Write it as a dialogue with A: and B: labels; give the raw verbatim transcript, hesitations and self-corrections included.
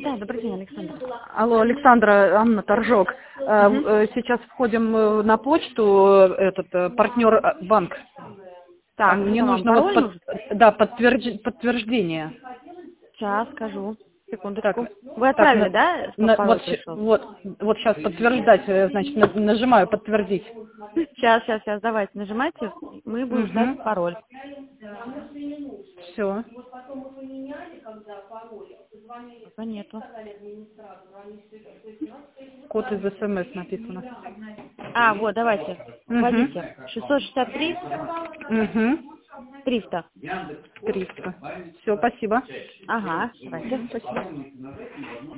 A: Да, добрый день, Александр.
B: Алло, Александра, Анна Торжок. Э,
A: Мгм.
B: э, Сейчас входим э, на почту, э, этот э, партнер э, банк. А
A: Так,
B: мне
A: что вам,
B: нужно вот
A: пароль
B: под-
A: нужен?
B: да, подтверди- подтверждение.
A: Сейчас скажу.
B: Так,
A: Секундочку. Вы
B: так,
A: отправили,
B: на-
A: да, чтобы
B: на-
A: пароль
B: вот, щ-
A: пришел?
B: вот, вот сейчас подтверждать, э, значит, на- нажимаю подтвердить.
A: Сейчас, сейчас, сейчас, давайте, нажимайте. Мы будем ждать
B: Угу.
A: пароль.
B: Все.
A: Пока нету.
B: Код из СМС написано.
A: А, вот, давайте.
B: Угу.
A: Вводите. шестьсот шестьдесят три
B: Угу.
A: триста.
B: триста. Все, спасибо.
A: Ага, давайте.
B: Спасибо.